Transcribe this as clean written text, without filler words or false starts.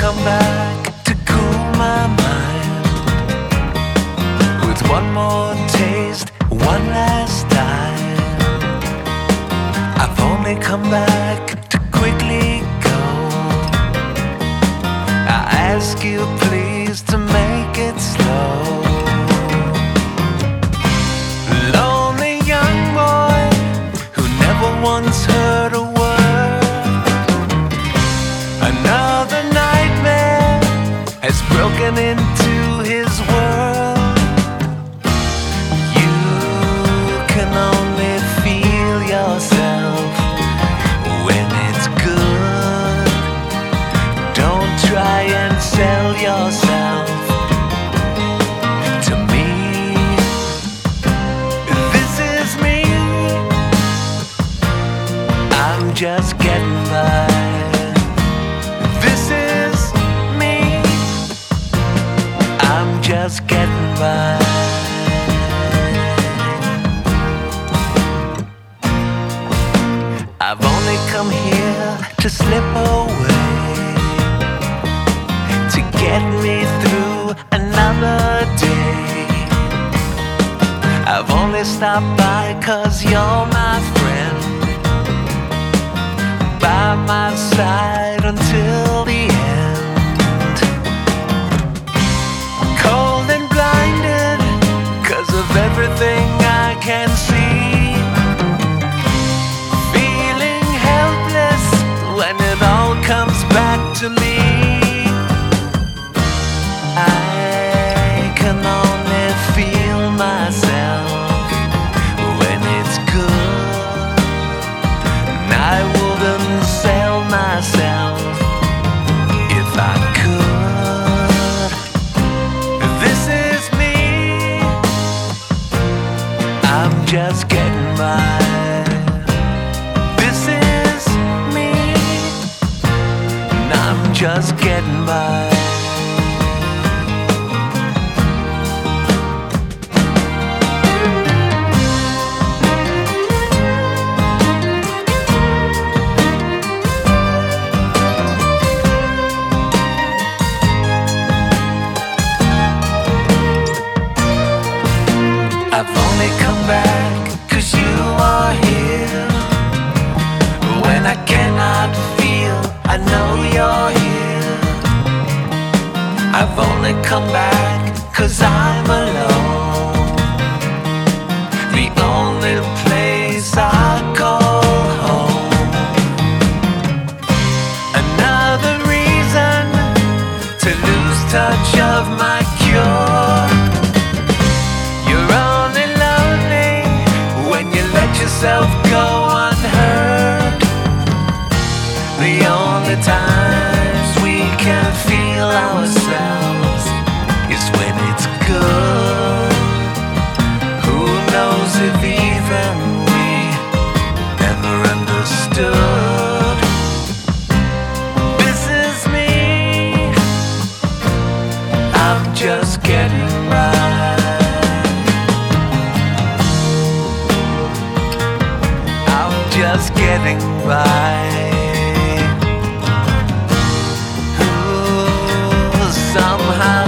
come back to cool my mind with one more taste, one last time. I've only come back to quickly go. I ask you please to make it slow. Lonely young boy who never once heard a word. Another nightmare has broken into his world. You can only feel yourself when it's good. Don't try and sell yourself to me. This is me. I'm just getting by. This is me. I'm just getting by. I've only come here to slip away, to get me through another day. I've only stopped by 'cause you're my friend, by my side until the end. Cold and blinded 'cause of everything I can see. Feeling helpless when it all comes back to me. I can only feel myself when it's good. And I wouldn't sell myself if I could. This is me. I'm just getting by. This is me. And I'm just getting by. I've only come back 'cause you are here. When I cannot feel, I know you're here. I've only come back 'cause I'm alone. The only place I call home. Another reason to lose touch of my cure. You're only lonely when you let yourself go unheard. The only times we can feel ourselves is when it's good. Who knows if even we never understood. This is me. I'm just getting by. Just getting by. Ooh, somehow